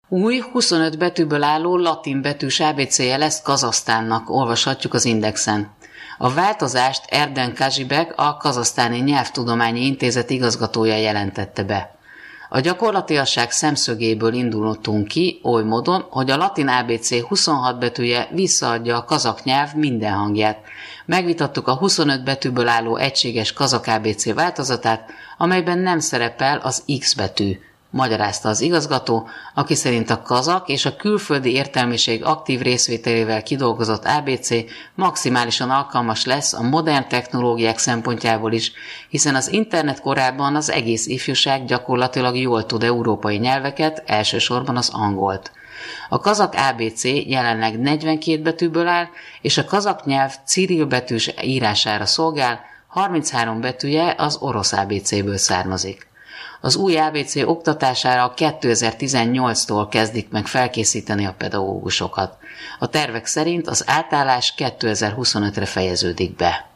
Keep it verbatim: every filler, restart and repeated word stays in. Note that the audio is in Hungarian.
Új, huszonöt betűből álló latin betűs á bé céje lesz Kazahsztánnak, olvashatjuk az Indexen. A változást Erden Kazsibek, a Kazahsztáni Nyelvtudományi Intézet igazgatója jelentette be. A gyakorlatiasság szemszögéből indulottunk ki, oly módon, hogy a latin á bé cé huszonhat betűje visszaadja a kazak nyelv minden hangját. Megvitattuk a huszonöt betűből álló egységes kazak á bé cé változatát, amelyben nem szerepel az X betű, magyarázta az igazgató, aki szerint a kazak és a külföldi értelmiség aktív részvételével kidolgozott á bé cé maximálisan alkalmas lesz a modern technológiák szempontjából is, hiszen az internet korában az egész ifjúság gyakorlatilag jól tud európai nyelveket, elsősorban az angolt. A kazak á bé cé jelenleg negyvenkét betűből áll, és a kazak nyelv cirill betűs írására szolgál, harminchárom betűje az orosz á bé céből származik. Az új á bé cé oktatására kétezer-tizennyolctól kezdik meg felkészíteni a pedagógusokat. A tervek szerint az átállás kétezer-huszonötre fejeződik be.